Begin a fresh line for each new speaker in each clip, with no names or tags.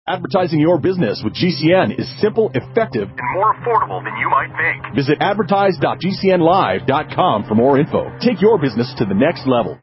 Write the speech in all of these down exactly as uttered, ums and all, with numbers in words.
Advertising your business with G C N is simple, effective, and more affordable than you might think. Visit advertise dot g c n live dot com for more info. Take your business to the next level.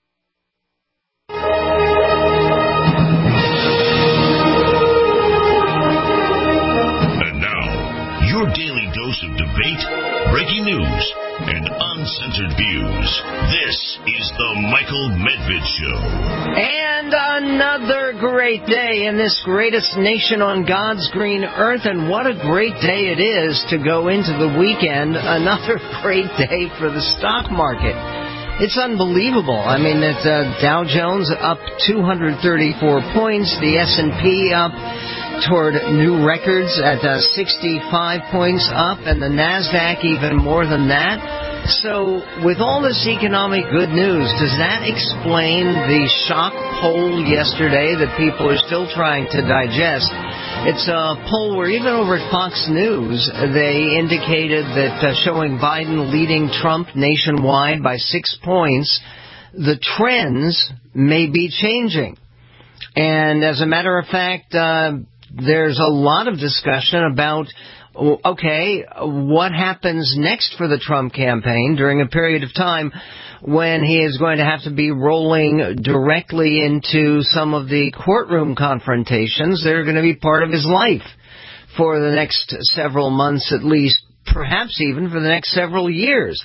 And now, your daily dose of debate, breaking news, and uncensored views. This is the Michael Medved Show.
And another great day in this greatest nation on God's green earth. And what a great day it is to go into the weekend. Another great day for the stock market. It's unbelievable. I mean, it's uh, Dow Jones up two hundred thirty-four points. The S and P up toward new records at uh, sixty-five points up, and the NASDAQ even more than that. So with all this economic good news, does that explain the shock poll yesterday that people are still trying to digest? It's a poll where even over at Fox News, they indicated that uh, showing Biden leading Trump nationwide by six points, the trends may be changing. And as a matter of fact, uh, there's a lot of discussion about, okay, what happens next for the Trump campaign during a period of time when he is going to have to be rolling directly into some of the courtroom confrontations that are going to be part of his life for the next several months at least, perhaps even for the next several years.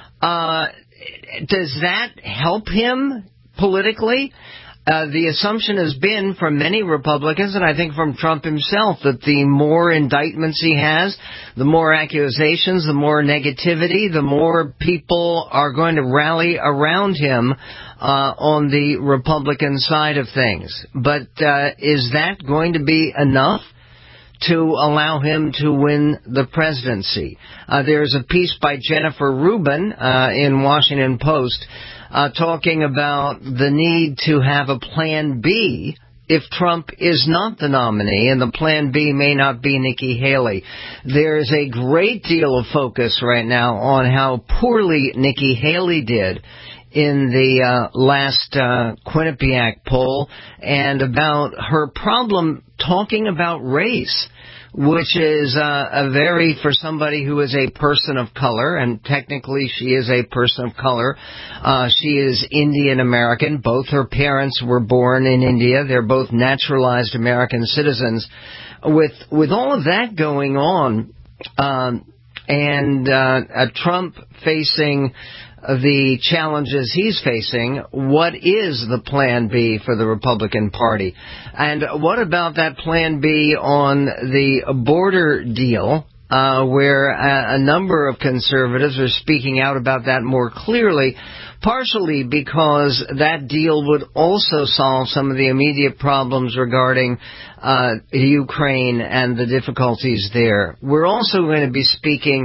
Uh, does that help him politically? Uh, the assumption has been from many Republicans, and I think from Trump himself, that the more indictments he has, the more accusations, the more negativity, the more people are going to rally around him uh, on the Republican side of things. But uh, is that going to be enough to allow him to win the presidency? Uh, there's a piece by Jennifer Rubin uh, in Washington Post Uh, talking about the need to have a plan B if Trump is not the nominee, and the plan B may not be Nikki Haley. There's a great deal of focus right now on how poorly Nikki Haley did in the uh, last uh, Quinnipiac poll, and about her problem talking about race, which is uh, a very, for somebody who is a person of color, and technically she is a person of color. Uh, she is Indian American. Both her parents were born in India. They're both naturalized American citizens. With with all of that going on, um, and uh, uh, Trump facing the challenges he's facing, what is the plan B for the Republican Party? And what about that plan B on the border deal, uh, where a, a number of conservatives are speaking out about that more clearly, partially because that deal would also solve some of the immediate problems regarding uh, Ukraine and the difficulties there. We're also going to be speaking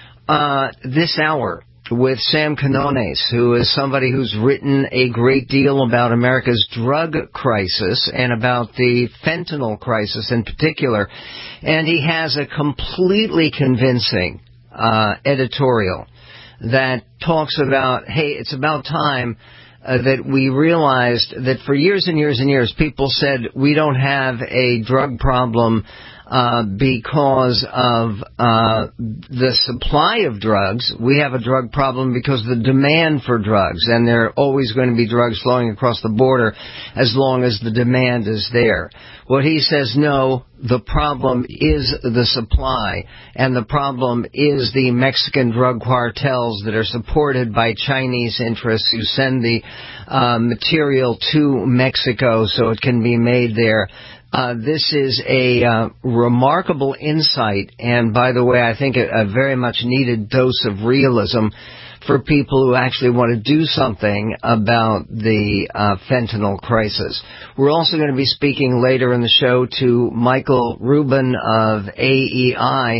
uh, this hour with Sam Quinones, who is somebody who's written a great deal about America's drug crisis and about the fentanyl crisis in particular. And he has a completely convincing uh, editorial that talks about, hey, it's about time uh, that we realized that for years and years and years, people said we don't have a drug problem Uh, because of uh, the supply of drugs. We have a drug problem because of the demand for drugs, and there are always going to be drugs flowing across the border as long as the demand is there. What he says, no, the problem is the supply, and the problem is the Mexican drug cartels that are supported by Chinese interests who send the uh, material to Mexico so it can be made there. Uh, this is a uh, remarkable insight, and by the way, I think a, a very much needed dose of realism for people who actually want to do something about the uh, fentanyl crisis. We're also going to be speaking later in the show to Michael Rubin of A E I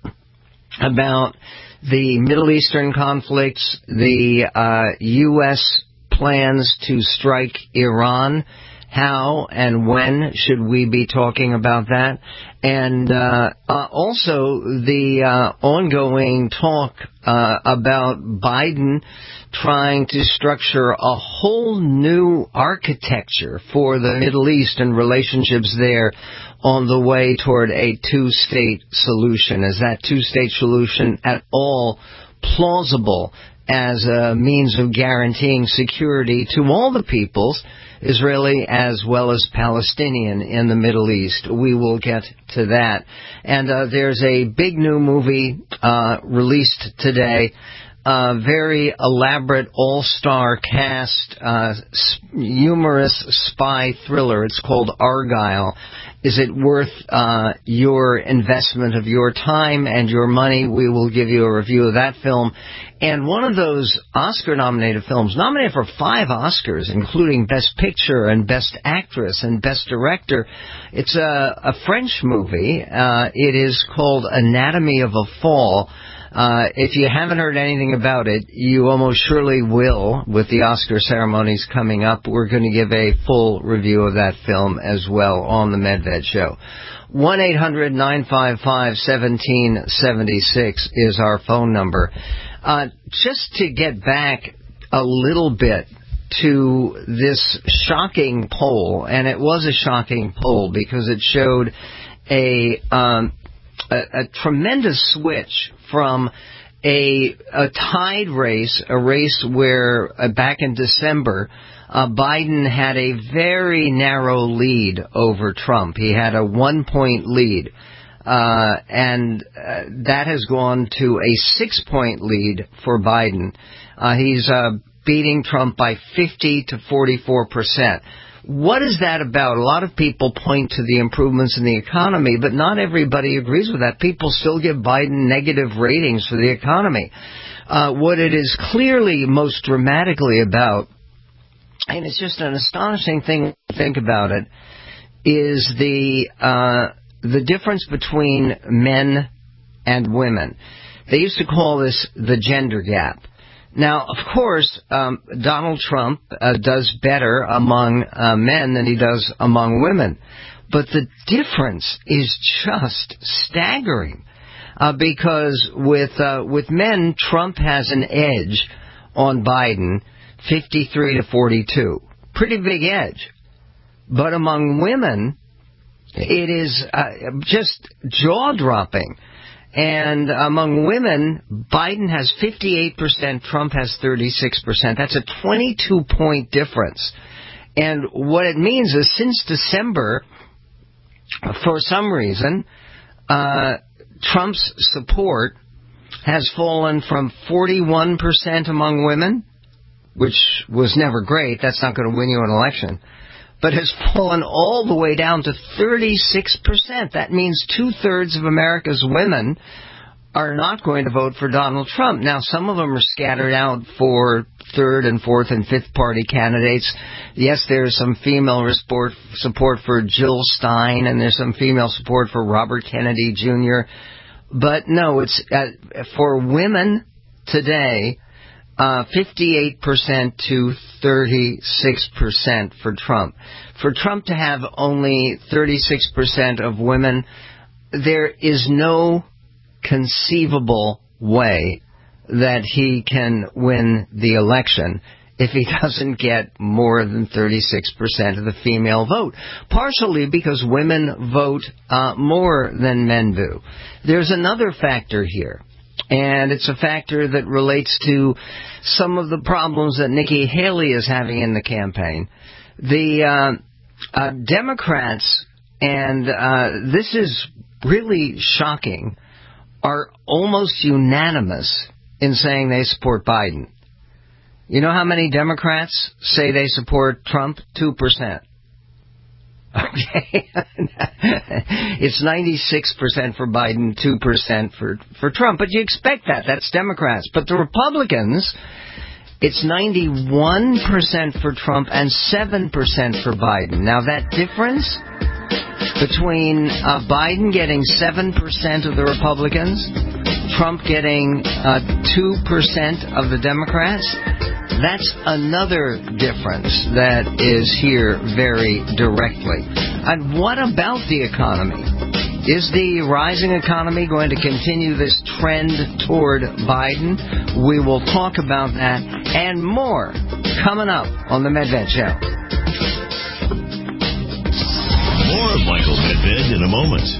about the Middle Eastern conflicts, the uh, U S plans to strike Iran, How and when should we be talking about that? And uh, uh, also the uh, ongoing talk uh, about Biden trying to structure a whole new architecture for the Middle East and relationships there on the way toward a two-state solution. Is that two-state solution at all plausible as a means of guaranteeing security to all the peoples, Israeli as well as Palestinian, in the Middle East? We will get to that. And uh, there's a big new movie uh, released today. A very elaborate all-star cast, uh, humorous spy thriller. It's called Argyle. Is it worth uh, your investment of your time and your money? We will give you a review of that film. And one of those Oscar-nominated films, nominated for five Oscars, including Best Picture and Best Actress and Best Director. It's a, a French movie. Uh, it is called Anatomy of a Fall. Uh, if you haven't heard anything about it, you almost surely will with the Oscar ceremonies coming up. We're going to give a full review of that film as well on the Medved Show. one eight hundred nine five five one seven seven six is our phone number. Uh, just to get back a little bit to this shocking poll, and it was a shocking poll because it showed a um, a, a tremendous switch from a, a tied race, a race where uh, back in December, uh, Biden had a very narrow lead over Trump. He had a one-point lead, uh, and uh, that has gone to a six-point lead for Biden. Uh, he's uh, beating Trump by fifty to forty-four percent. What is that about? A lot of people point to the improvements in the economy, but not everybody agrees with that. People still give Biden negative ratings for the economy. Uh, what it is clearly most dramatically about, and it's just an astonishing thing to think about it, is the uh, the difference between men and women. They used to call this the gender gap. Now, of course, um, Donald Trump uh, does better among uh, men than he does among women. But the difference is just staggering. Uh, because with uh, with men, Trump has an edge on Biden, fifty-three to forty-two. Pretty big edge. But among women, it is uh, just jaw-dropping. And among women, Biden has fifty-eight percent, Trump has thirty-six percent. That's a twenty-two point difference. And what it means is since December, for some reason, uh, Trump's support has fallen from forty-one percent among women, which was never great. That's not going to win you an election. But has fallen all the way down to thirty-six percent. That means two-thirds of America's women are not going to vote for Donald Trump. Now, some of them are scattered out for third and fourth and fifth party candidates. Yes, there's some female support, support for Jill Stein, and there's some female support for Robert Kennedy Junior But no, it's uh, for women today, Uh, fifty-eight percent to thirty-six percent for Trump. For Trump to have only thirty-six percent of women, there is no conceivable way that he can win the election if he doesn't get more than thirty-six percent of the female vote, partially because women vote uh, more than men do. There's another factor here. And it's a factor that relates to some of the problems that Nikki Haley is having in the campaign. The uh, uh, Democrats, and uh, this is really shocking, are almost unanimous in saying they support Biden. You know how many Democrats say they support Trump? Two percent. Okay. It's ninety-six percent for Biden, two percent for, for Trump. But you expect that. That's Democrats. But the Republicans, it's ninety-one percent for Trump and seven percent for Biden. Now, that difference between uh, Biden getting seven percent of the Republicans, Trump getting uh, two percent of the Democrats, That's another difference that is here very directly. And what about the economy? Is the rising economy going to continue this trend toward Biden? We will talk about that and more coming up on the Medved Show.
More of Michael Medved in a moment.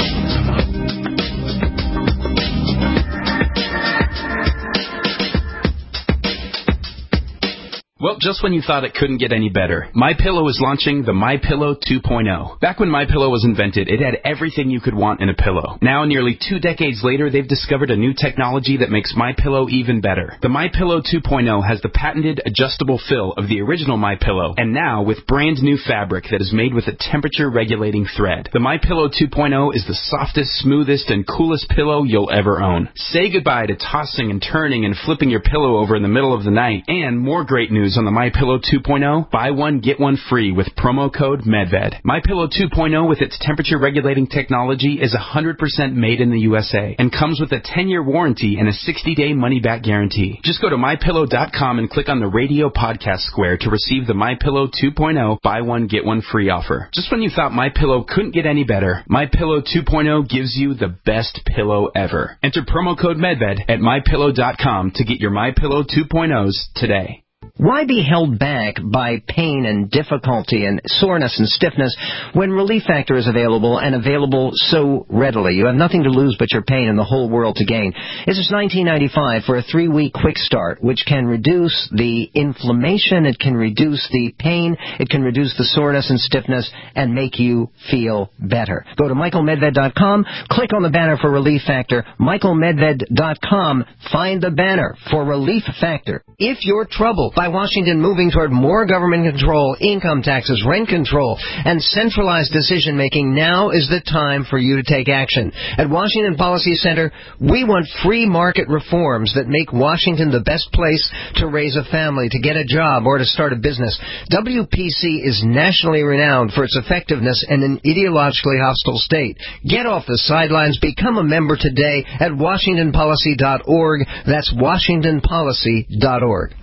Well, just when you thought it couldn't get any better, MyPillow is launching the MyPillow two point oh. Back when MyPillow was invented, it had everything you could want in a pillow. Now, nearly two decades later, they've discovered a new technology that makes MyPillow even better. The MyPillow two point oh has the patented adjustable fill of the original MyPillow, and now with brand new fabric that is made with a temperature-regulating thread. The MyPillow two point oh is the softest, smoothest, and coolest pillow you'll ever own. Say goodbye to tossing and turning and flipping your pillow over in the middle of the night. And more great news on the MyPillow two point oh, buy one, get one free with promo code MedVed. MyPillow two point oh with its temperature-regulating technology is one hundred percent made in the U S A and comes with a ten-year warranty and a sixty-day money-back guarantee. Just go to My Pillow dot com and click on the radio podcast square to receive the MyPillow two point oh, buy one, get one free offer. Just when you thought MyPillow couldn't get any better, MyPillow two point oh gives you the best pillow ever. Enter promo code MedVed at My Pillow dot com to get your MyPillow two point ohs today.
Why be held back by pain and difficulty and soreness and stiffness when Relief Factor is available and available so readily? You have nothing to lose but your pain and the whole world to gain. It's just nineteen ninety-five dollars for a three-week quick start, which can reduce the inflammation, it can reduce the pain, it can reduce the soreness and stiffness, and make you feel better. Go to Michael Medved dot com, click on the banner for Relief Factor, Michael Medved dot com, find the banner for Relief Factor. If you're troubled by Washington moving toward more government control, income taxes, rent control, and centralized decision-making, now is the time for you to take action. At Washington Policy Center, we want free market reforms that make Washington the best place to raise a family, to get a job, or to start a business. W P C is nationally renowned for its effectiveness in an ideologically hostile state. Get off the sidelines. Become a member today at Washington Policy dot org. That's Washington Policy dot org.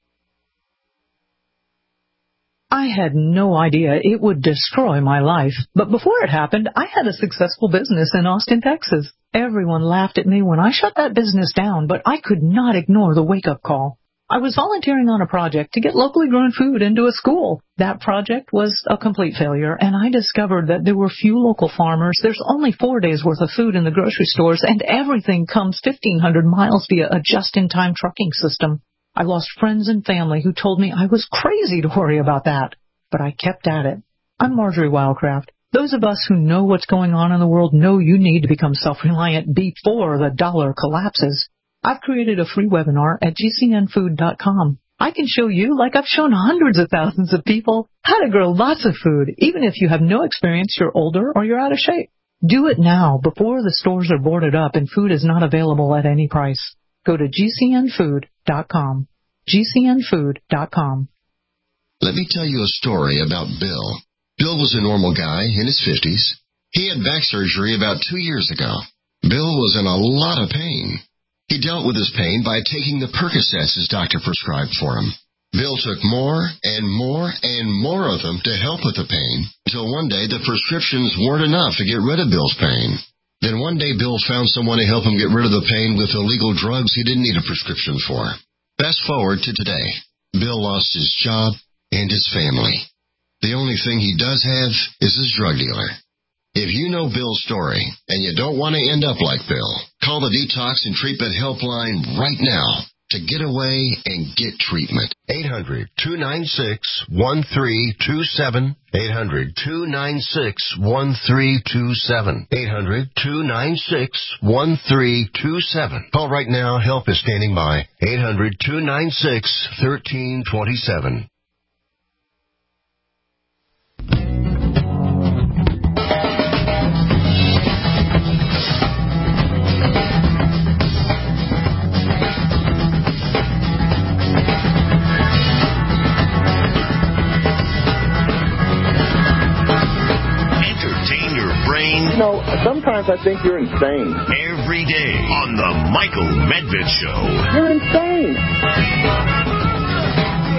I had no idea it would destroy my life, but before it happened, I had a successful business in Austin, Texas. Everyone laughed at me when I shut that business down, but I could not ignore the wake-up call. I was volunteering on a project to get locally grown food into a school. That project was a complete failure, and I discovered that there were few local farmers, there's only four days' worth of food in the grocery stores, and everything comes fifteen hundred miles via a just-in-time trucking system. I lost friends and family who told me I was crazy to worry about that, but I kept at it. I'm Marjorie Wildcraft. Those of us who know what's going on in the world know you need to become self-reliant before the dollar collapses. I've created a free webinar at G C N food dot com. I can show you, like I've shown hundreds of thousands of people, how to grow lots of food, even if you have no experience, you're older, or you're out of shape. Do it now, before the stores are boarded up and food is not available at any price. Go to G C N food dot com. G C N food dot com.
Let me tell you a story about Bill. Bill was a normal guy in his fifties. He had back surgery about two years ago. Bill was in a lot of pain. He dealt with his pain by taking the Percocets his doctor prescribed for him. Bill took more and more and more of them to help with the pain, until one day the prescriptions weren't enough to get rid of Bill's pain. Then one day Bill found someone to help him get rid of the pain with illegal drugs he didn't need a prescription for. Fast forward to today. Bill lost his job and his family. The only thing he does have is his drug dealer. If you know Bill's story and you don't want to end up like Bill, call the Detox and Treatment Helpline right now to get away and get treatment.
eight hundred, two nine six, one three two seven. eight hundred, two nine six, one three two seven. eight hundred, two nine six, one three two seven. Call right now. Help is standing by. eight hundred, two nine six, one three two seven.
You know, sometimes I think you're insane.
Every day on the Michael Medved Show.
You're insane.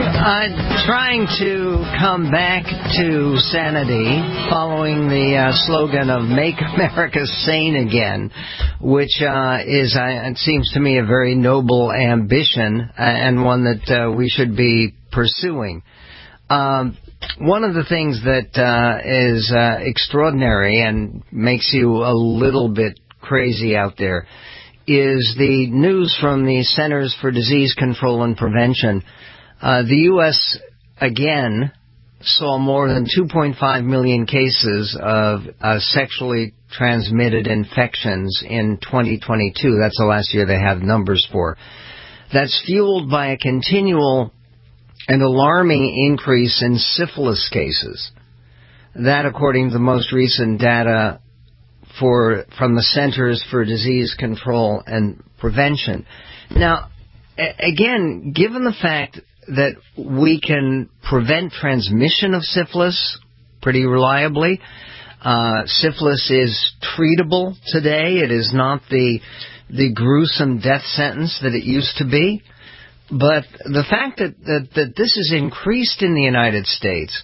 Uh, trying to come back to sanity following the uh, slogan of Make America Sane Again, which uh, is, uh, it seems to me, a very noble ambition uh, and one that uh, we should be pursuing. Um, one of the things that uh, is uh, extraordinary and makes you a little bit crazy out there is the news from the Centers for Disease Control and Prevention. Uh, the U S, again, saw more than two point five million cases of uh, sexually transmitted infections in twenty twenty-two. That's the last year they have numbers for. That's fueled by a continual and alarming increase in syphilis cases. That, according to the most recent data for from the Centers for Disease Control and Prevention. Now, a- again, given the fact that we can prevent transmission of syphilis pretty reliably, uh, syphilis is treatable today. It is not the the gruesome death sentence that it used to be. But the fact that, that, that this is increased in the United States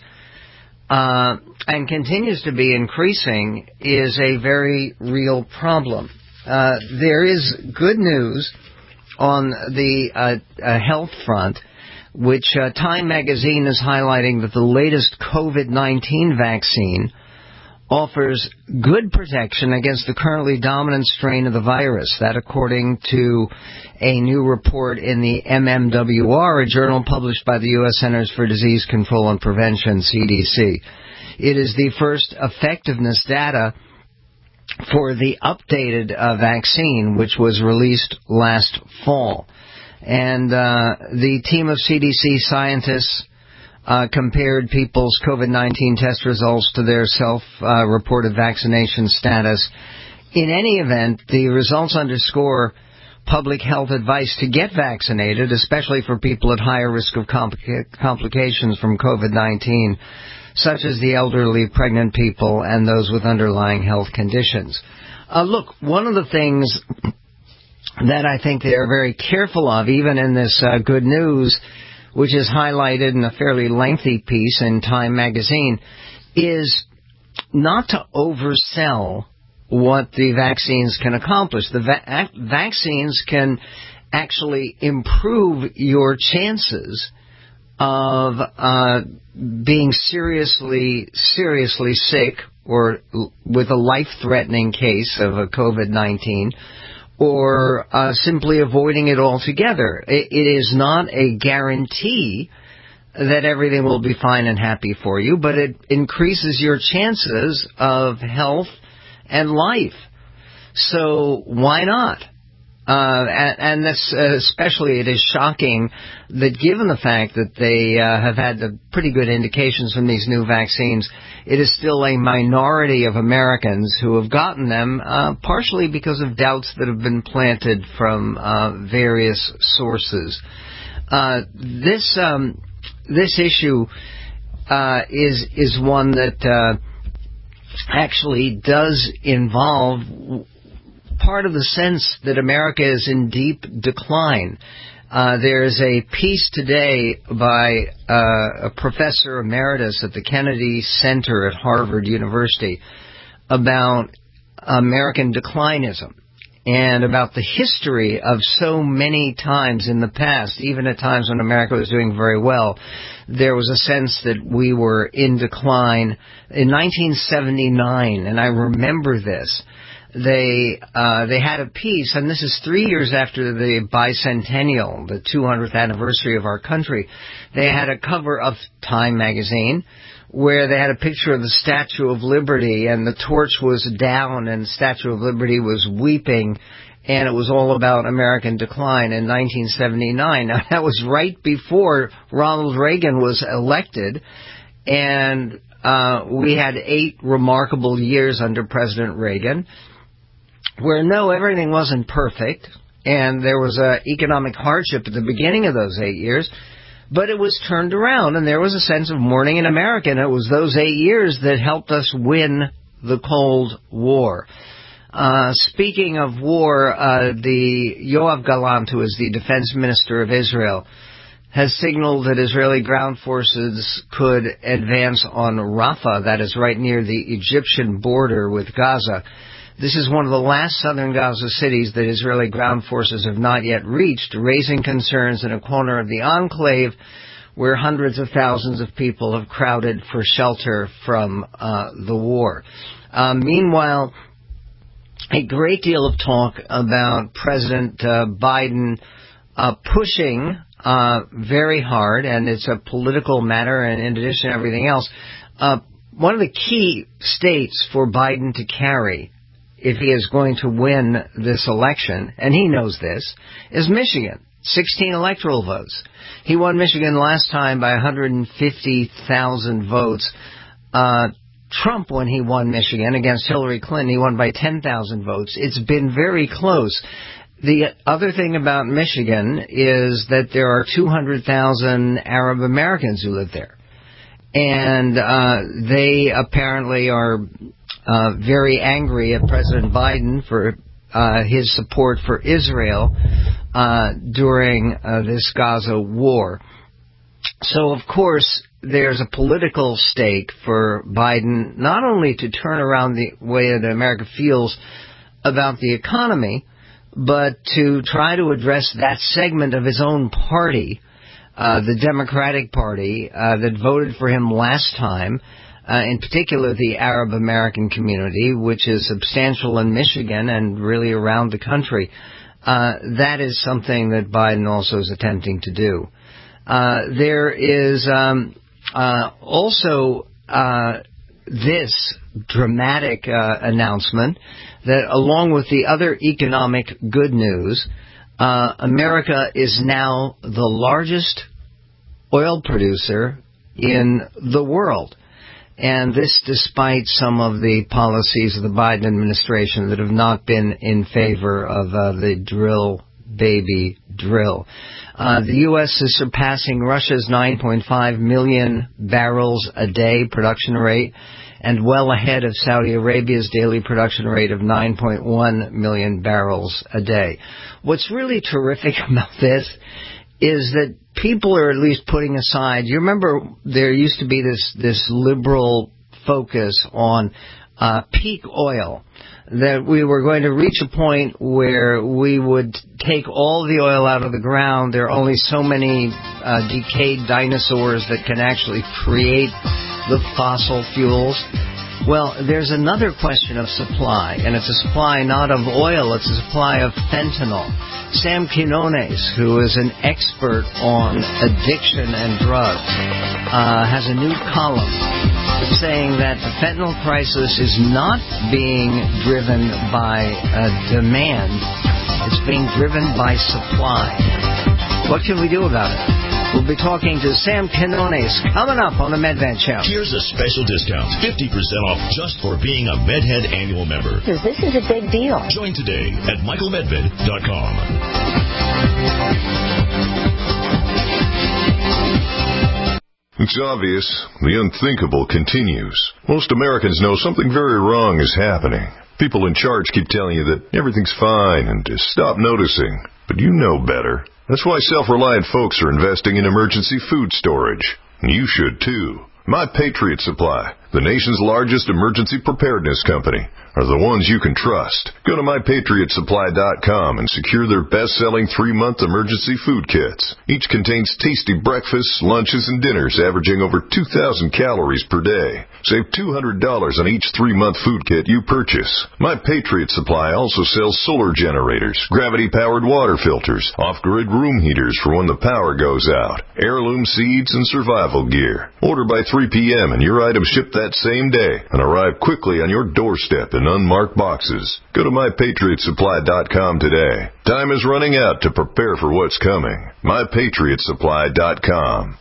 uh, and continues to be increasing is a very real problem. Uh, there is good news on the uh, uh, health front, which uh, Time magazine is highlighting that the latest COVID nineteen vaccine offers good protection against the currently dominant strain of the virus. That, according to a new report in the M M W R, a journal published by the U S Centers for Disease Control and Prevention, C D C. It is the first effectiveness data for the updated uh, vaccine, which was released last fall. And uh, the team of C D C scientists uh, compared people's COVID nineteen test results to their self-reported uh, vaccination status. In any event, the results underscore public health advice to get vaccinated, especially for people at higher risk of complica- complications from COVID nineteen, such as the elderly, pregnant people, and those with underlying health conditions. Uh, look, one of the things that I think they are very careful of, even in this uh, good news, which is highlighted in a fairly lengthy piece in Time magazine, is not to oversell what the vaccines can accomplish. The va- vaccines can actually improve your chances of uh, being seriously, seriously sick or with a life-threatening case of a COVID nineteen, or uh, simply avoiding it altogether. It, it is not a guarantee that everything will be fine and happy for you, but it increases your chances of health and life. So why not? Uh, and, and this, uh, especially it is shocking that given the fact that they uh, have had the pretty good indications from these new vaccines, it is still a minority of Americans who have gotten them, uh, partially because of doubts that have been planted from uh, various sources. Uh, this um, this issue uh, is is one that uh, actually does involve part of the sense that America is in deep decline. Uh, there is a piece today by uh, a professor emeritus at the Kennedy Center at Harvard University about American declinism and about the history of so many times in the past, even at times when America was doing very well, there was a sense that we were in decline. In nineteen seventy-nine, and I remember this, They uh, they had a piece, and this is three years after the bicentennial, the two hundredth anniversary of our country. They had a cover of Time magazine where they had a picture of the Statue of Liberty, and the torch was down, and the Statue of Liberty was weeping, and it was all about American decline in nineteen seventy-nine. Now, that was right before Ronald Reagan was elected, and uh, we had eight remarkable years under President Reagan, where, no, everything wasn't perfect, and there was uh, economic hardship at the beginning of those eight years, but it was turned around, and there was a sense of mourning in America, and it was those eight years that helped us win the Cold War. Uh, speaking of war, uh, the Yoav Gallant, who is the defense minister of Israel, has signaled that Israeli ground forces could advance on Rafah, that is right near the Egyptian border with Gaza. This is one of the last southern Gaza cities that Israeli ground forces have not yet reached, raising concerns in a corner of the enclave where hundreds of thousands of people have crowded for shelter from uh, the war. Uh, meanwhile, a great deal of talk about President uh, Biden uh, pushing uh, very hard, and it's a political matter, and in addition to everything else, uh, one of the key states for Biden to carry, if he is going to win this election, and he knows this, is Michigan. sixteen electoral votes. He won Michigan last time by one hundred fifty thousand votes. Uh, Trump, when he won Michigan against Hillary Clinton, he won by ten thousand votes. It's been very close. The other thing about Michigan is that there are two hundred thousand Arab Americans who live there. And uh, they apparently are uh, very angry at President Biden for uh, his support for Israel uh, during uh, this Gaza war. So, of course, there's a political stake for Biden not only to turn around the way that America feels about the economy, but to try to address that segment of his own party, uh, the Democratic Party, uh, that voted for him last time, uh, in particular the Arab American community, which is substantial in Michigan and really around the country. Uh, that is something that Biden also is attempting to do. Uh, there is um, uh, also uh, this dramatic uh, announcement that, along with the other economic good news, uh, America is now the largest oil producer in the world. And this despite some of the policies of the Biden administration that have not been in favor of uh, the drill, baby, drill. Uh, the U S is surpassing Russia's nine point five million barrels a day production rate, and well ahead of Saudi Arabia's daily production rate of nine point one million barrels a day. What's really terrific about this is that people are at least putting aside, you remember there used to be this, this liberal focus on uh, peak oil, that we were going to reach a point where we would take all the oil out of the ground. There are only so many uh, decayed dinosaurs that can actually create the fossil fuels. Well, there's another question of supply, and it's a supply not of oil, it's a supply of fentanyl. Sam Quinones, who is an expert on addiction and drugs, uh, has a new column saying that the fentanyl crisis is not being driven by uh, demand, it's being driven by supply. What can we do about it? We'll be talking to Sam Quinones coming up on the MedVed Show.
Here's a special discount, fifty percent off just for being a MedHead annual member.
This is a big deal.
Join today at michael medved dot com.
It's obvious. The unthinkable continues. Most Americans know something very wrong is happening. People in charge keep telling you that everything's fine and to stop noticing. But you know better. That's why self-reliant folks are investing in emergency food storage. And you should too. My Patriot Supply, the nation's largest emergency preparedness company, are the ones you can trust. Go to my patriot supply dot com and secure their best-selling three-month emergency food kits. Each contains tasty breakfasts, lunches, and dinners averaging over two thousand calories per day. Save two hundred dollars on each three-month food kit you purchase. My Patriot Supply also sells solar generators, gravity-powered water filters, off-grid room heaters for when the power goes out, heirloom seeds, and survival gear. Order by three p.m. and your items ship that same day and arrive quickly on your doorstep in unmarked boxes. Go to my patriot supply dot com today. Time is running out to prepare for what's coming. my patriot supply dot com.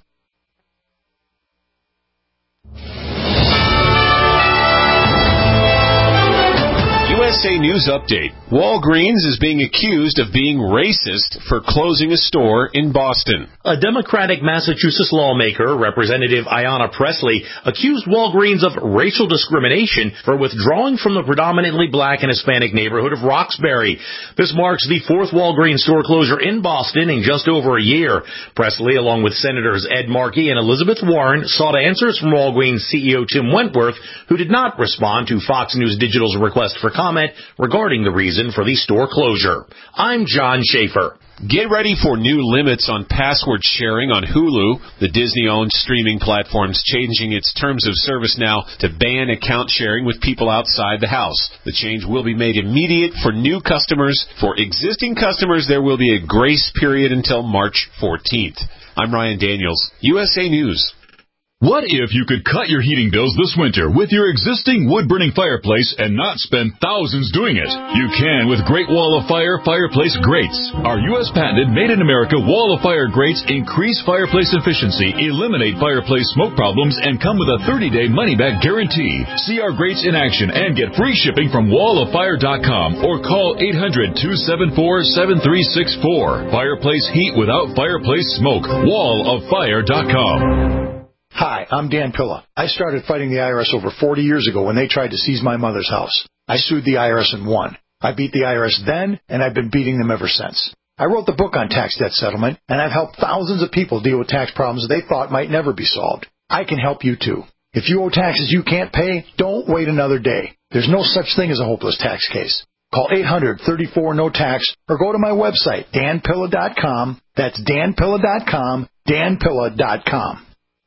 U S
S A News Update. Walgreens is being accused of being racist for closing a store in Boston.
A Democratic Massachusetts lawmaker, Representative Ayanna Pressley, accused Walgreens of racial discrimination for withdrawing from the predominantly black and Hispanic neighborhood of Roxbury. This marks the fourth Walgreens store closure in Boston in just over a year. Pressley, along with Senators Ed Markey and Elizabeth Warren, sought answers from Walgreens C E O Tim Wentworth, who did not respond to Fox News Digital's request for comment regarding the reason for the store closure. I'm John Schaefer.
Get ready for new limits on password sharing on Hulu. The Disney-owned streaming platform's changing its terms of service now to ban account sharing with people outside the house. The change will be made immediate for new customers. For existing customers, there will be a grace period until March fourteenth. I'm Ryan Daniels, U S A News.
What if you could cut your heating bills this winter with your existing wood-burning fireplace and not spend thousands doing it? You can with Great Wall of Fire fireplace grates. Our U S patented made-in-America Wall of Fire grates increase fireplace efficiency, eliminate fireplace smoke problems, and come with a thirty-day money-back guarantee. See our grates in action and get free shipping from wall of fire dot com or call eight hundred, two seven four, seven three six four. Fireplace heat without fireplace smoke. wall of fire dot com.
Hi, I'm Dan Pilla. I started fighting the I R S over forty years ago when they tried to seize my mother's house. I sued the I R S and won. I beat the I R S then, and I've been beating them ever since. I wrote the book on tax debt settlement, and I've helped thousands of people deal with tax problems they thought might never be solved. I can help you, too. If you owe taxes you can't pay, don't wait another day. There's no such thing as a hopeless tax case. Call eight hundred, thirty-four, no tax or go to my website, dan pilla dot com. That's dan pilla dot com, dan pilla dot com.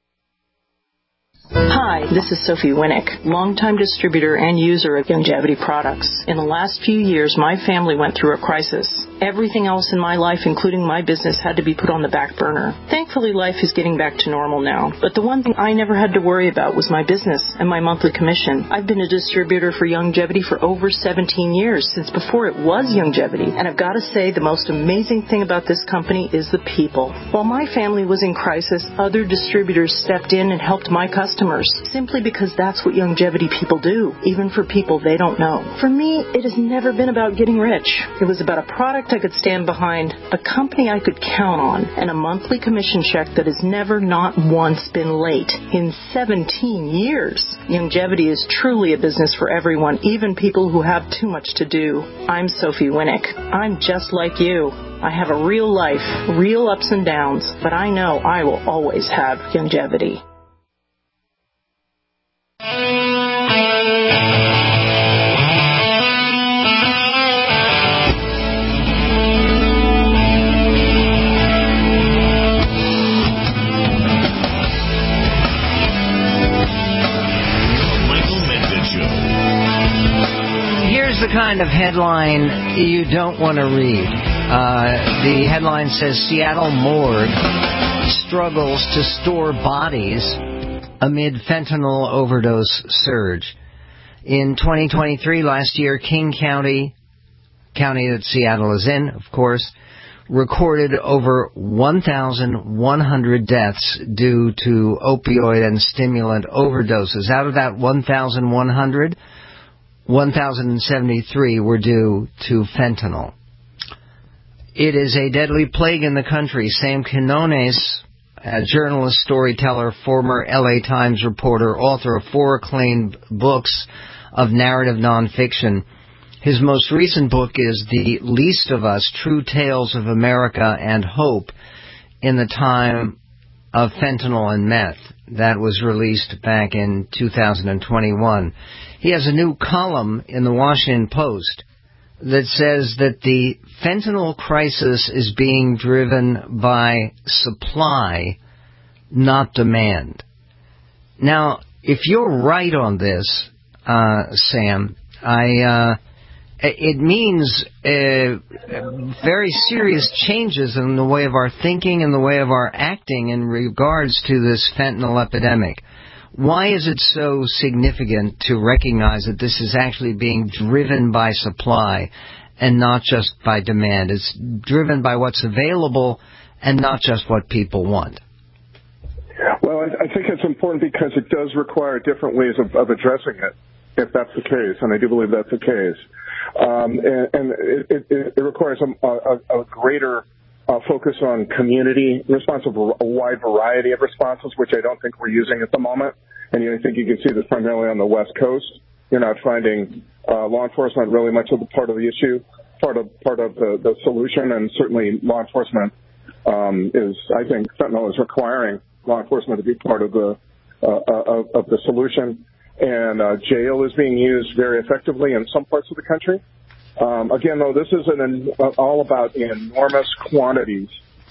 Hi, this is Sophie Winnick, longtime distributor and user of Youngevity products. In the last few years, my family went through a crisis. Everything else in my life, including my business, had to be put on the back burner. Thankfully, life is getting back to normal now. But the one thing I never had to worry about was my business and my monthly commission. I've been a distributor for Youngevity for over seventeen years, since before it was Youngevity. And I've got to say, the most amazing thing about this company is the people. While my family was in crisis, other distributors stepped in and helped my customers, simply because that's what Youngevity people do, even for people they don't know. For me, it has never been about getting rich. It was about a product I could stand behind, a company I could count on, and a monthly commission check that has never not once been late in seventeen years. Youngevity is truly a business for everyone, even people who have too much to do. I'm Sophie Winnick. I'm just like you. I have a real life, real ups and downs, but I know I will always have Youngevity.
The kind of headline you don't want to read. Uh, the headline says Seattle morgue struggles to store bodies amid fentanyl overdose surge. In twenty twenty-three, last year, King County, county that Seattle is in, of course, recorded over one thousand one hundred deaths due to opioid and stimulant overdoses. Out of that one thousand one hundred, one thousand seventy-three were due to fentanyl. It is a deadly plague in the country. Sam Quinones, a journalist, storyteller, former L A Times reporter, author of four acclaimed books of narrative nonfiction. His most recent book is The Least of Us, True Tales of America and Hope in the Time of Fentanyl and Meth. That was released back in two thousand twenty-one. He has a new column in the Washington Post that says that the fentanyl crisis is being driven by supply, not demand. Now, if you're right on this, uh, Sam, I, uh, it means uh, very serious changes in the way of our thinking and the way of our acting in regards to this fentanyl epidemic. Why is it so significant to recognize that this is actually being driven by supply and not just by demand? It's driven by what's available and not just what people want.
Well, I, I think it's important because it does require different ways of, of addressing it, if that's the case, and I do believe that's the case. Um, and and it, it, it requires a, a, a greater uh, focus on community response, of a wide variety of responses, which I don't think we're using at the moment. And you know, I think you can see this primarily on the West Coast. You're not finding uh, law enforcement really much of the part of the issue, part of part of the, the solution, and certainly law enforcement um, is, I think, fentanyl is requiring law enforcement to be part of the uh, of, of the solution. And uh, jail is being used very effectively in some parts of the country. Um, again, though, this is an, uh, all about enormous quantities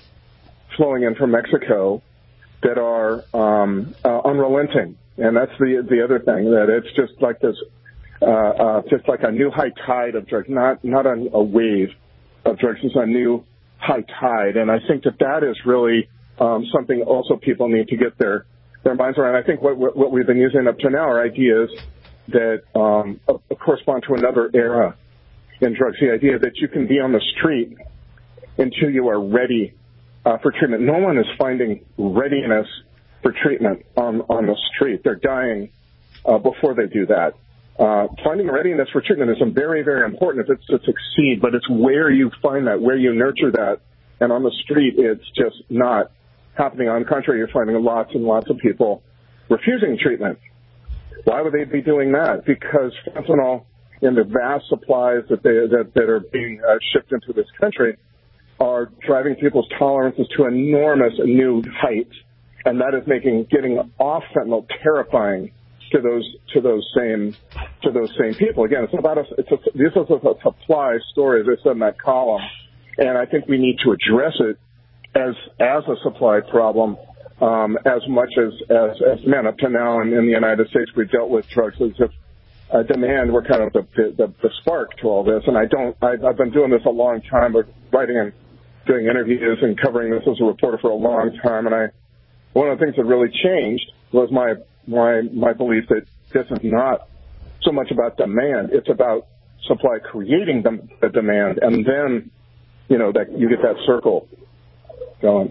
flowing in from Mexico that are um, uh, unrelenting. And that's the the other thing, that it's just like this, uh, uh, just like a new high tide of drugs, not not a, a wave of drugs, it's a new high tide. And I think that that is really um, something also people need to get their their minds around. I think what what we've been using up to now are ideas that um, correspond to another era in drugs. The idea that you can be on the street until you are ready uh, for treatment. No one is finding readiness for treatment on on the street. They're dying uh, before they do that. Uh, finding readiness for treatment is very, very important if it's to succeed, but it's where you find that, where you nurture that. And on the street, it's just not happening. On the contrary, you're finding lots and lots of people refusing treatment. Why would they be doing that? Because fentanyl, in the vast supplies that they that, that are being uh, shipped into this country, are driving people's tolerances to enormous new heights, and that is making getting off fentanyl terrifying to those to those same to those same people. Again, it's about a, it's a, this is a supply story, as I said in that column, and I think we need to address it as as a supply problem um, as much as as as men. Up to now, in, in the United States, we've dealt with drugs as if uh, demand were kind of the, the the spark to all this. And I don't. I've, I've been doing this a long time, but writing and doing interviews and covering this as a reporter for a long time. And I one of the things that really changed was my my my belief that this is not so much about demand; it's about supply creating the, the demand, and then you know that you get that circle going.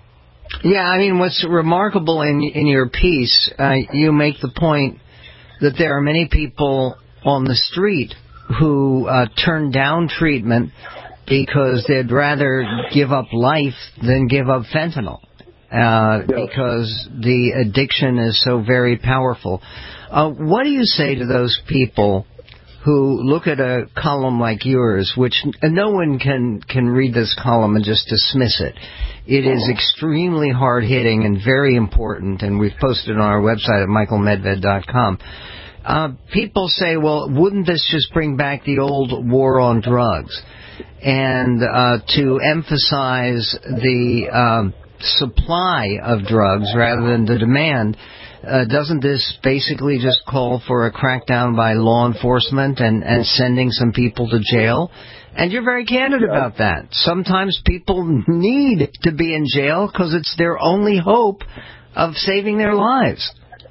Yeah, I mean, what's remarkable in in your piece, uh, you make the point that there are many people on the street who uh, turn down treatment because they'd rather give up life than give up fentanyl, uh, yes. because the addiction is so very powerful. Uh, what do you say to those people who look at a column like yours, which no one can, can read this column and just dismiss it? It is extremely hard-hitting and very important, and we've posted it on our website at michael medved dot com. Uh, people say, well, wouldn't this just bring back the old war on drugs? And uh, to emphasize the um, supply of drugs rather than the demand, uh, doesn't this basically just call for a crackdown by law enforcement and, and sending some people to jail? And you're very candid yeah. about that. Sometimes people need to be in jail because it's their only hope of saving their lives.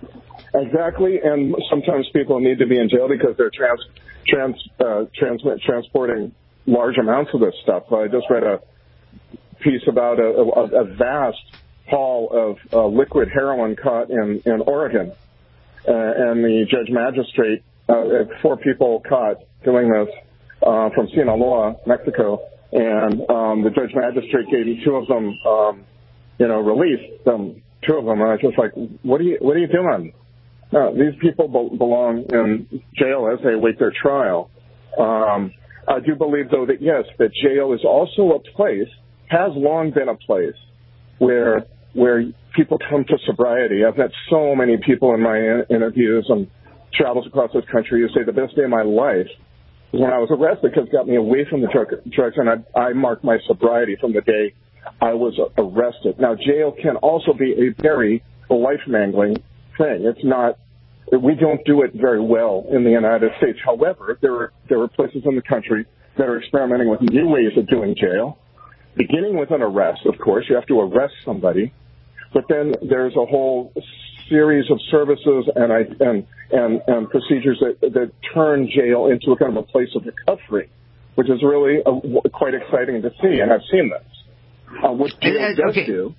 Exactly, and sometimes people need to be in jail because they're trans, trans, uh, trans, transporting large amounts of this stuff. I just read a piece about a, a, a vast haul of uh, liquid heroin caught in, in Oregon, uh, and the judge magistrate, uh, four people caught doing this uh, from Sinaloa, Mexico, and um, the judge magistrate gave two of them, um, you know, release them, two of them, and I was just like, what are you, what are you doing? No, these people be- belong in jail as they await their trial. Um, I do believe, though, that yes, that jail is also a place, has long been a place where where people come to sobriety. I've met so many people in my in- interviews and travels across this country who say the best day of my life was when I was arrested because it got me away from the drug, drugs, and I, I marked my sobriety from the day I was arrested. Now, jail can also be a very life-mangling thing. It's not. We don't do it very well in the United States. However, there are there are places in the country that are experimenting with new ways of doing jail, beginning with an arrest. Of course, you have to arrest somebody, but then there's a whole series of services and and and, and procedures that that turn jail into a kind of a place of recovery, which is really a, quite exciting to see. And I've seen this. Uh, what jail does okay. do.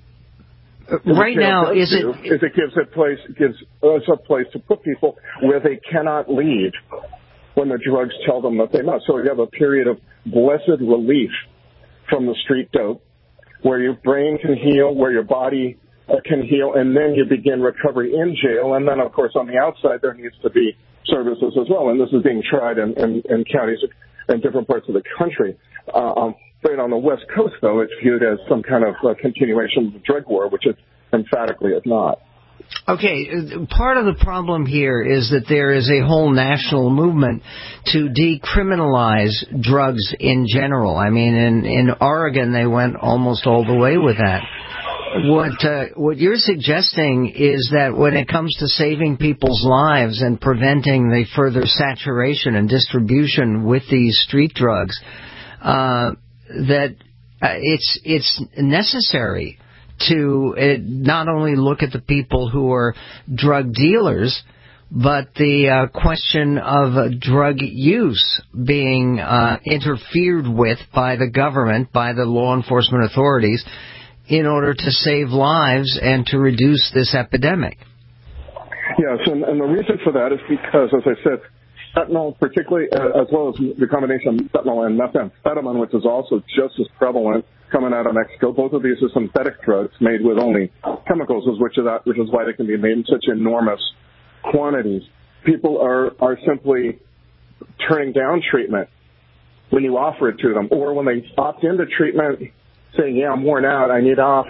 Right now, is it?
Do, is it gives a place gives us a place to put people where they cannot leave when the drugs tell them that they must. So you have a period of blessed relief from the street dope, where your brain can heal, where your body uh, can heal, and then you begin recovery in jail. And then, of course, on the outside, there needs to be services as well. And this is being tried in, in, in counties in different parts of the country. Uh, but on the West Coast, though, it's viewed as some kind of uh, continuation of the drug war, which it emphatically is not.
Okay, part of the problem here is that there is a whole national movement to decriminalize drugs in general. I mean, in, in Oregon, they went almost all the way with that. What uh, what you're suggesting is that when it comes to saving people's lives and preventing the further saturation and distribution with these street drugs, uh, that uh, it's it's necessary to uh, not only look at the people who are drug dealers, but the uh, question of uh, drug use being uh, interfered with by the government, by the law enforcement authorities, in order to save lives and to reduce this epidemic.
Yes, and, and the reason for that is because, as I said, fentanyl, particularly, uh, as well as the combination of fentanyl and methamphetamine, which is also just as prevalent coming out of Mexico. Both of these are synthetic drugs made with only chemicals, which is, which is why they can be made in such enormous quantities. People are, are simply turning down treatment when you offer it to them, or when they opt into treatment, saying, yeah, I'm worn out, I need off.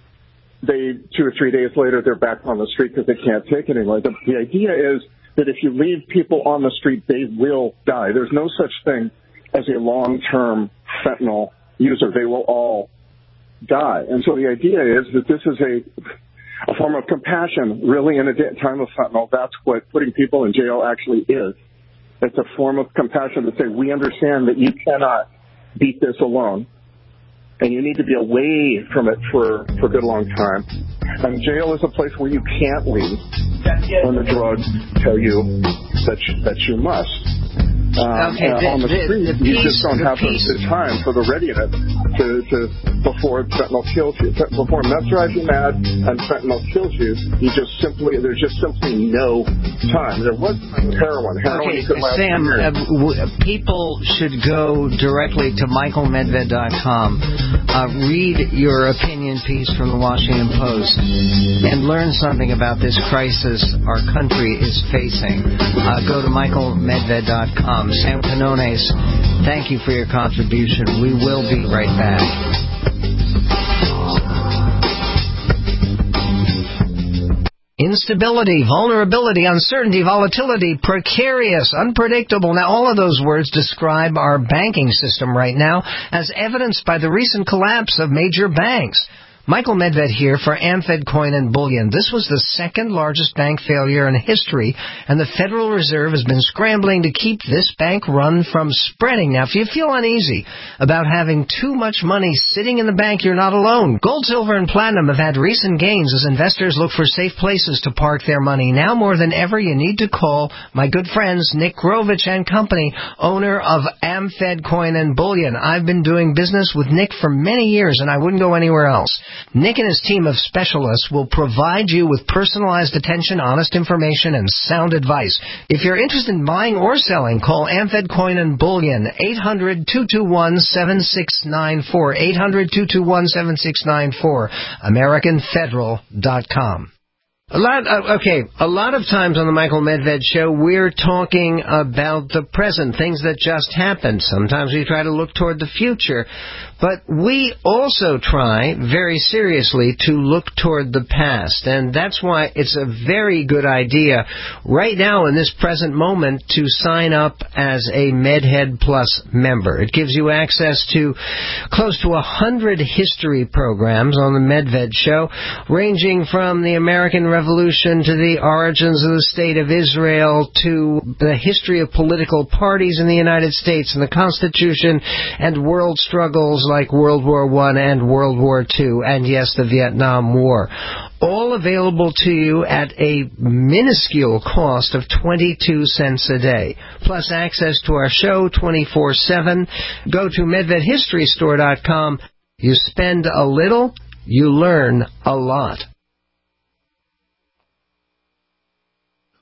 They, two or three days later, they're back on the street because they can't take it anymore. The, the idea is that if you leave people on the street, they will die. There's no such thing as a long-term fentanyl user. They will all die. And so the idea is that this is a, a form of compassion, really, in a time of fentanyl. That's what putting people in jail actually is. It's a form of compassion to say, we understand that you cannot beat this alone, and you need to be away from it for, for a good long time. And jail is a place where you can't leave when the drugs tell you that you, that you must. Um,
okay, the,
uh, on the,
the
street,
the
you
piece,
just don't
the
have the,
piece.
the time for the readiness to, to before fentanyl kills you. Before meth drives you mad and fentanyl kills you, you just simply there's just simply no time. There was heroin. Heroin
Okay,
could last
Sam, uh,
years.
w- people should go directly to michael medved dot com, uh, read your opinion piece from the Washington Post, and learn something about this crisis our country is facing. Uh, go to michael medved dot com. Sam Quinones, thank you for your contribution. We will be right back. Instability, vulnerability, uncertainty, volatility, precarious, unpredictable. Now, all of those words describe our banking system right now, as evidenced by the recent collapse of major banks. Michael Medved here for AmFed Coin and Bullion. This was the second largest bank failure in history, and the Federal Reserve has been scrambling to keep this bank run from spreading. Now, if you feel uneasy about having too much money sitting in the bank, you're not alone. Gold, silver, and platinum have had recent gains as investors look for safe places to park their money. Now more than ever, you need to call my good friends Nick Grovich and Company, owner of AmFed Coin and Bullion. I've been doing business with Nick for many years, and I wouldn't go anywhere else. Nick and his team of specialists will provide you with personalized attention, honest information, and sound advice. If you're interested in buying or selling, call AmFed Coin and Bullion, eight hundred, two two one, seven six nine four, eight hundred, two two one, seven six nine four, american federal dot com. A lot, uh, okay, a lot of times on the Michael Medved Show, we're talking about the present, things that just happened. Sometimes we try to look toward the future. But we also try, very seriously, to look toward the past. And that's why it's a very good idea, right now in this present moment, to sign up as a MedHead Plus member. It gives you access to close to one hundred history programs on the Medved Show, ranging from the American Revolution to the origins of the State of Israel to the history of political parties in the United States and the Constitution and world struggles like World War One and World War Two, and yes, the Vietnam War. All available to you at a minuscule cost of twenty-two cents a day. Plus access to our show twenty-four seven. Go to medved history store dot com. You spend a little, you learn a lot.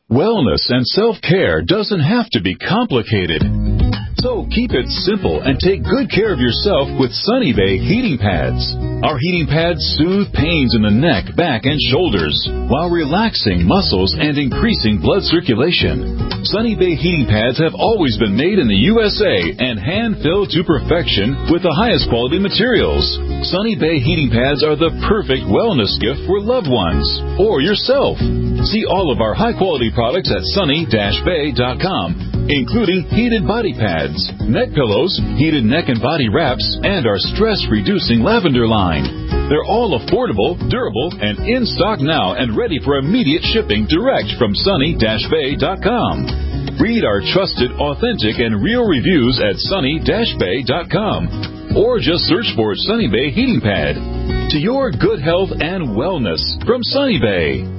Wellness and self-care doesn't have to be complicated. So keep it simple and take good care of yourself with Sunny Bay heating pads. Our heating pads soothe pains in the neck, back, and shoulders while relaxing muscles and increasing blood circulation. Sunny Bay heating pads have always been made in the U S A and hand-filled to perfection with the highest quality materials. Sunny Bay heating pads are the perfect wellness gift for loved ones or yourself. See all of our high-quality products at sunny dash bay dot com, including heated body pads, neck pillows, heated neck and body wraps, and our stress-reducing lavender line. They're all affordable, durable, and in stock now and ready for immediate shipping direct from sunny dash bay dot com. Read our trusted, authentic, and real reviews at sunny dash bay dot com, or just search for Sunny Bay Heating Pad. To your good health and wellness from Sunny Bay.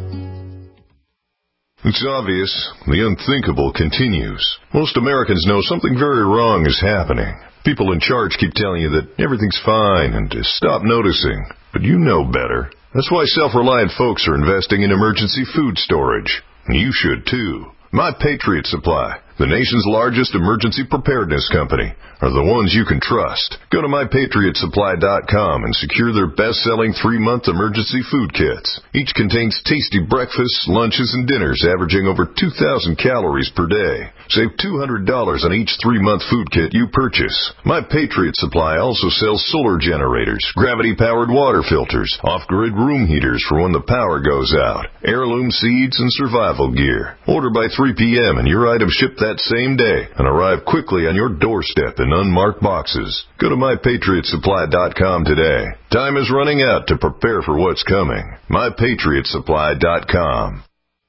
It's obvious. The unthinkable continues. Most Americans know something very wrong is happening. People in charge keep telling you that everything's fine and to stop noticing. But you know better. That's why self-reliant folks are investing in emergency food storage. And you should too. My Patriot Supply, the nation's largest emergency preparedness company, are the ones you can trust. Go to my patriot supply dot com and secure their best-selling three-month emergency food kits. Each contains tasty breakfasts, lunches, and dinners averaging over two thousand calories per day. Save two hundred dollars on each three-month food kit you purchase. My Patriot Supply also sells solar generators, gravity-powered water filters, off-grid room heaters for when the power goes out, heirloom seeds, and survival gear. Order by three p.m. and your items ship that same day and arrive quickly on your doorstep in unmarked boxes. Go to my patriot supply dot com today. Time is running out to prepare for what's coming. my patriot supply dot com.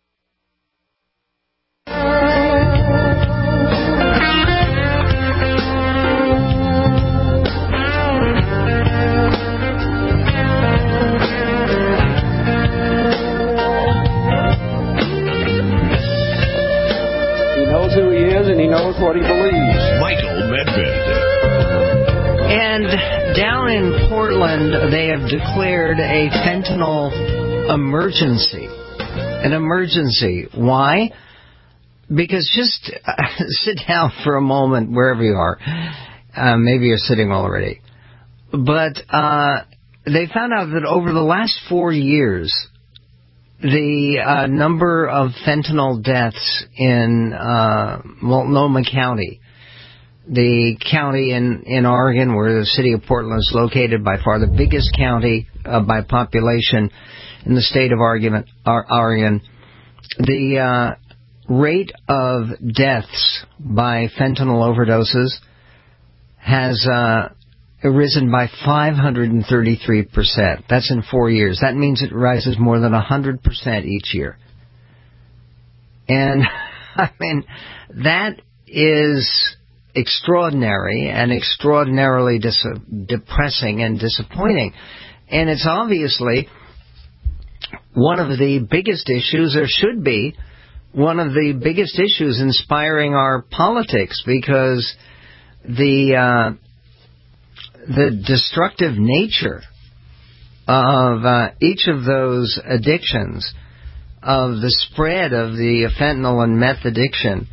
Who he is, and he knows what he believes.
Michael Medved.
And down in Portland, they have declared a fentanyl emergency. An emergency. Why? Because just uh, sit down for a moment wherever you are. Uh, maybe you're sitting already. But uh, they found out that over the last four years, the uh, number of fentanyl deaths in uh, Multnomah County, the county in, in Oregon where the city of Portland is located, by far the biggest county uh, by population in the state of Oregon, Oregon the uh, rate of deaths by fentanyl overdoses has uh, risen by five hundred thirty-three percent. That's in four years. That means it rises more than one hundred percent each year. And, I mean, that is extraordinary and extraordinarily dis- depressing and disappointing. And it's obviously one of the biggest issues, or should be, one of the biggest issues inspiring our politics, because the... Uh, the destructive nature of uh, each of those addictions, of the spread of the fentanyl and meth addiction,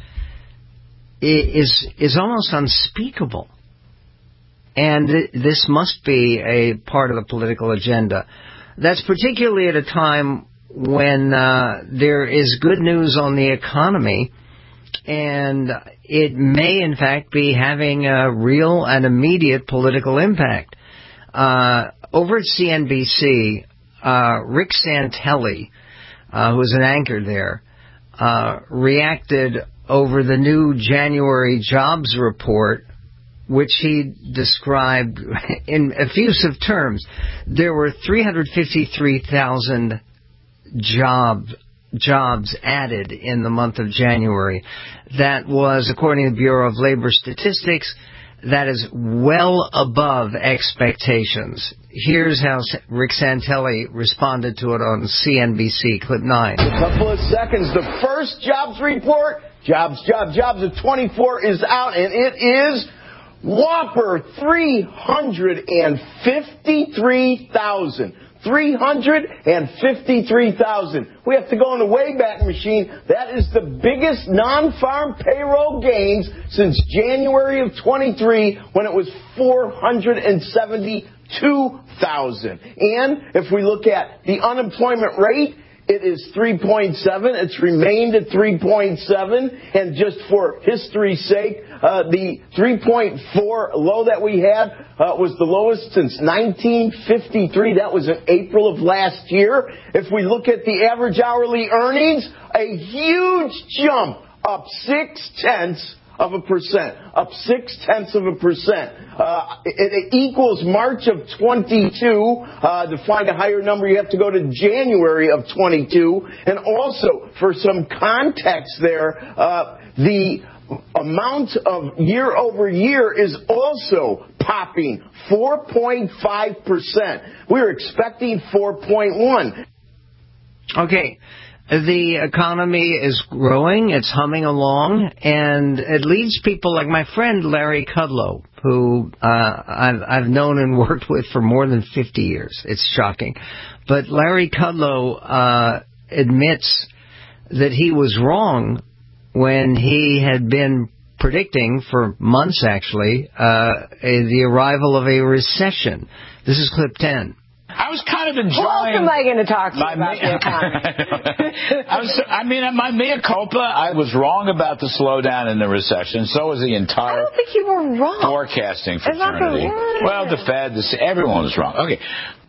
is is almost unspeakable. And th- this must be a part of the political agenda. That's particularly at a time when uh, there is good news on the economy, and it may, in fact, be having a real and immediate political impact. Uh, over at C N B C, uh, Rick Santelli, uh, who is an anchor there, uh, reacted over the new January jobs report, which he described in effusive terms. There were three hundred fifty-three thousand jobs jobs added in the month of January. That was, according to the Bureau of Labor Statistics, that is well above expectations. Here's how Rick Santelli responded to it on C N B C, clip nine.
A couple of seconds. The first jobs report, jobs, jobs, jobs of twenty-four is out, and it is whopper three hundred fifty-three thousand. three hundred fifty-three thousand. We have to go in the Wayback Machine. That is the biggest non-farm payroll gains since January of twenty-three, when it was four hundred seventy-two thousand. And if we look at the unemployment rate, it is three point seven. It's remained at three point seven. And just for history's sake, uh, the three point four low that we had uh, was the lowest since nineteen fifty-three. That was in April of last year. If we look at the average hourly earnings, a huge jump, up six-tenths of a percent, up six-tenths of a percent. Uh, it, it equals March of twenty-two. Uh, to find a higher number, you have to go to January of twenty-two. And also, for some context there, uh, the amount of year over year is also popping four point five percent. We were expecting four point one.
Okay. The economy is growing, it's humming along, and it leads people like my friend Larry Kudlow, who uh, I've, I've known and worked with for more than fifty years. It's shocking. But Larry Kudlow uh, admits that he was wrong when he had been predicting for months, actually, uh, a, the arrival of a recession. This is clip ten.
I was kind of enjoying...
Who else am I going to talk to
my
about
me-
the economy?
I, was, I mean, my mea culpa, I was wrong about the slowdown in the recession. So was the entire...
I don't think you were wrong.
...forecasting fraternity. Well, the Fed, the, everyone was wrong. Okay.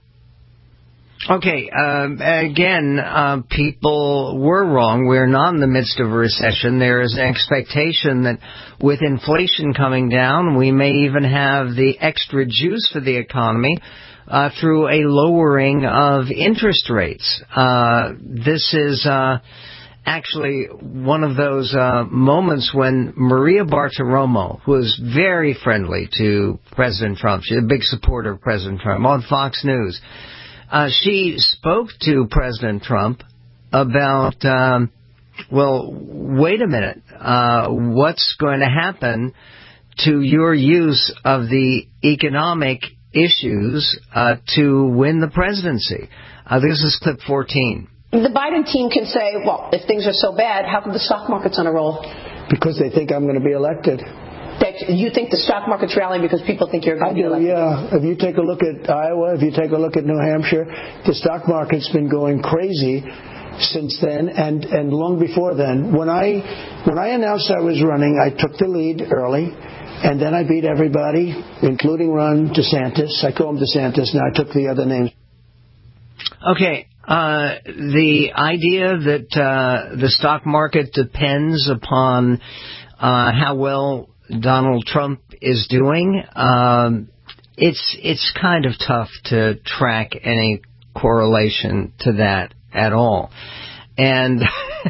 Okay, um, again, uh, people were wrong. We're not in the midst of a recession. There is an expectation that with inflation coming down, we may even have the extra juice for the economy uh, through a lowering of interest rates. Uh, this is uh, actually one of those uh, moments when Maria Bartiromo, who is very friendly to President Trump, she's a big supporter of President Trump, on Fox News, Uh, she spoke to President Trump about, um, well, wait a minute, uh, what's going to happen to your use of the economic issues uh, to win the presidency? Uh, this is clip fourteen.
The Biden team can say, well, if things are so bad, how come the stock market's on a roll?
Because they think I'm going to be elected.
That you think the stock market's rallying because people think you're going to be elected?
Yeah. If you take a look at Iowa, if you take a look at New Hampshire, the stock market's been going crazy since then and, and long before then. When I when I announced I was running, I took the lead early, and then I beat everybody, including Ron DeSantis. I call him DeSantis. Now I took the other names.
Okay. Uh, the idea that uh, the stock market depends upon uh, how well Donald Trump is doing, um, it's it's kind of tough to track any correlation to that at all. And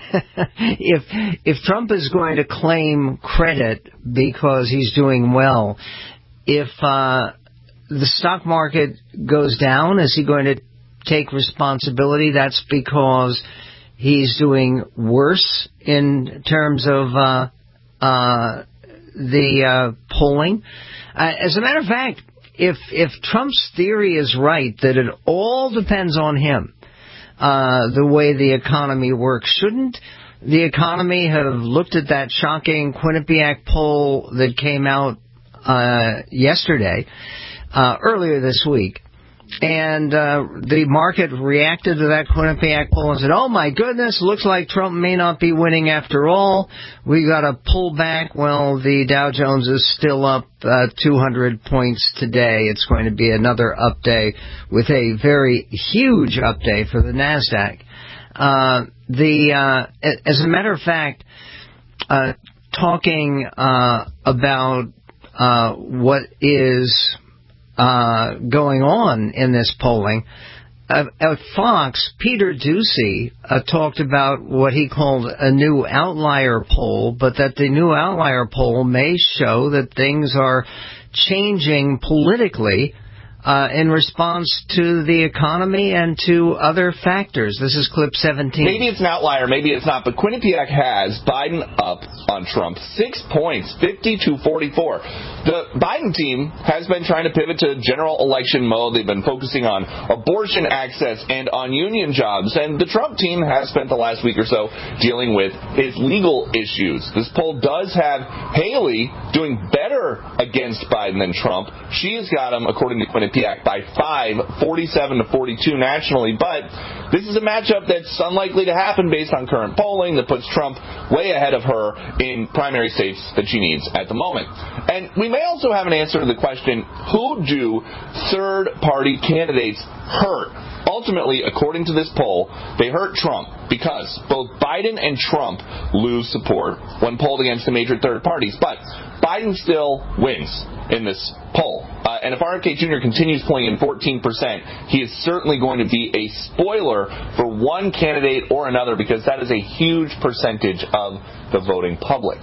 if if Trump is going to claim credit because he's doing well, if uh, the stock market goes down, is he going to take responsibility? That's because he's doing worse in terms of uh, uh, the uh, polling. Uh, as a matter of fact, if if Trump's theory is right, that it all depends on him, uh, the way the economy works, shouldn't the economy have looked at that shocking Quinnipiac poll that came out uh, yesterday, uh, earlier this week, and uh, the market reacted to that Quinnipiac poll and said, oh, my goodness, looks like Trump may not be winning after all. We got to pull back. Well, the Dow Jones is still up uh, two hundred points today. It's going to be another up day with a very huge up day for the NASDAQ. Uh, the uh, as a matter of fact, uh, talking uh, about uh, what is Uh, going on in this polling, uh, at Fox, Peter Doocy uh, talked about what he called a new outlier poll, but that the new outlier poll may show that things are changing politically uh, in response to the economy and to other factors. This is clip seventeen.
Maybe it's an outlier, maybe it's not, but Quinnipiac has Biden up on Trump. Six points, fifty-two forty-four. The Biden team has been trying to pivot to general election mode. They've been focusing on abortion access and on union jobs. And the Trump team has spent the last week or so dealing with his legal issues. This poll does have Haley doing better against Biden than Trump. She has got him, according to Quinnipiac, by five, forty-seven to forty-two nationally. But this is a matchup that's unlikely to happen based on current polling that puts Trump way ahead of her in primary states that she needs at the moment. And we may also have an answer to the question, who do third-party candidates hurt? Ultimately, according to this poll, they hurt Trump because both Biden and Trump lose support when polled against the major third parties. But Biden still wins in this poll. Uh, and if R F K Junior continues polling in fourteen percent, he is certainly going to be a spoiler for one candidate or another because that is a huge percentage of the voting public.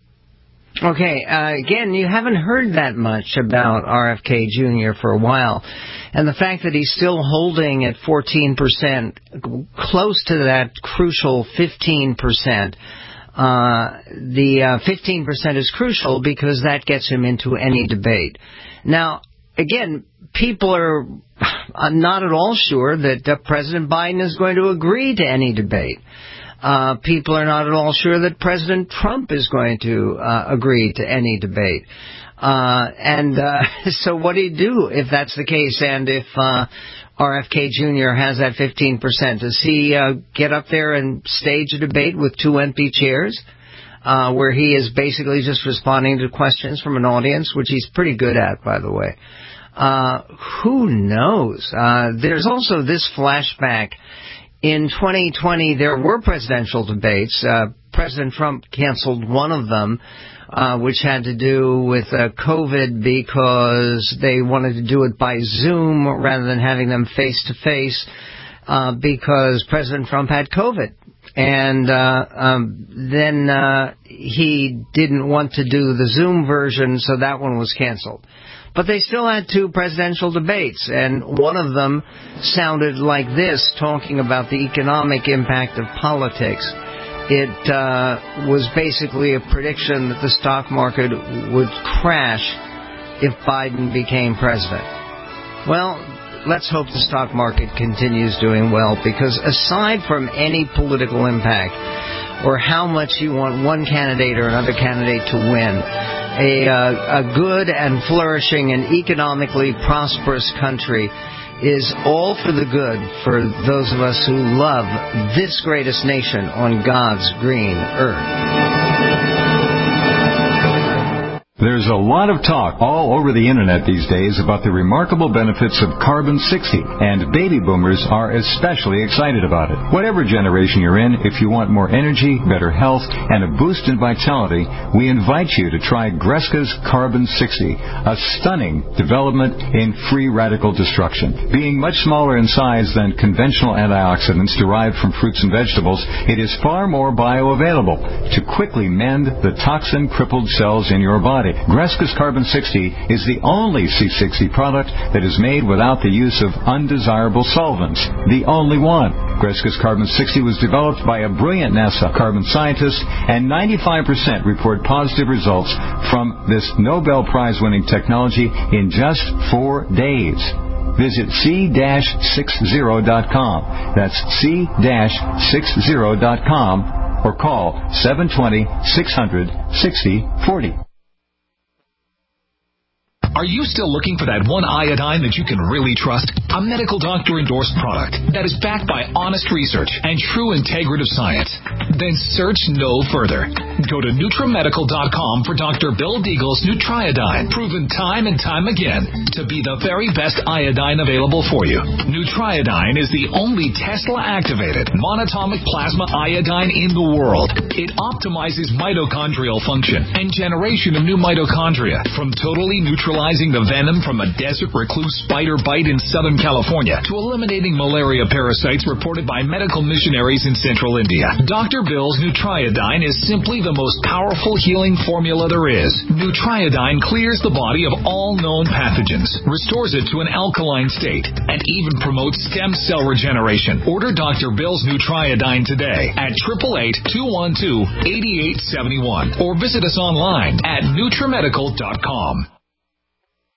Okay, uh, again, you haven't heard that much about R F K Junior for a while. And the fact that he's still holding at fourteen percent, close to that crucial fifteen percent, uh, the uh, fifteen percent is crucial because that gets him into any debate. Now, again, people are not at all sure that uh, President Biden is going to agree to any debate. Uh, people are not at all sure that President Trump is going to uh, agree to any debate. Uh, and uh, so what do you do if that's the case and if uh, R F K Junior has that fifteen percent? Does he uh, get up there and stage a debate with two empty chairs uh, where he is basically just responding to questions from an audience, which he's pretty good at, by the way? Uh, who knows? Uh, there's also this flashback. In twenty twenty, there were presidential debates. Uh, President Trump canceled one of them, uh, which had to do with uh, COVID because they wanted to do it by Zoom rather than having them face-to-face uh, because President Trump had COVID. And uh, um, then uh, he didn't want to do the Zoom version, so that one was canceled. But they still had two presidential debates, and one of them sounded like this, talking about the economic impact of politics. It uh, was basically a prediction that the stock market would crash if Biden became president. Well, let's hope the stock market continues doing well, because aside from any political impact or how much you want one candidate or another candidate to win, A, uh, a good and flourishing and economically prosperous country is all for the good for those of us who love this greatest nation on God's green earth.
There's a lot of talk all over the internet these days about the remarkable benefits of Carbon sixty, and baby boomers are especially excited about it. Whatever generation you're in, if you want more energy, better health, and a boost in vitality, we invite you to try Greska's Carbon sixty, a stunning development in free radical destruction. Being much smaller in size than conventional antioxidants derived from fruits and vegetables, it is far more bioavailable to quickly mend the toxin-crippled cells in your body. Greska's Carbon sixty is the only C sixty product that is made without the use of undesirable solvents. The only one. Greska's Carbon sixty was developed by a brilliant NASA carbon scientist, and ninety-five percent report positive results from this Nobel Prize-winning technology in just four days. Visit C sixty dot com. That's C sixty dot com or call seven two zero, six hundred, sixty forty.
Are you still looking for that one iodine that you can really trust? A medical doctor-endorsed product that is backed by honest research and true integrative science? Then search no further. Go to Nutramedical dot com for Doctor Bill Deagle's Nutriodine, proven time and time again to be the very best iodine available for you. Nutriodine is the only Tesla-activated monatomic plasma iodine in the world. It optimizes mitochondrial function and generation of new mitochondria from totally neutralizing the venom from a desert recluse spider bite in Southern California to eliminating malaria parasites reported by medical missionaries in central India. Doctor Bill's Nutriodine is simply the the most powerful healing formula there is. Nutriodine clears the body of all known pathogens, restores it to an alkaline state, and even promotes stem cell regeneration. Order Doctor Bill's Nutriodine today at eight eight eight, two one two, eight eight seven one or visit us online at Nutrimedical dot com.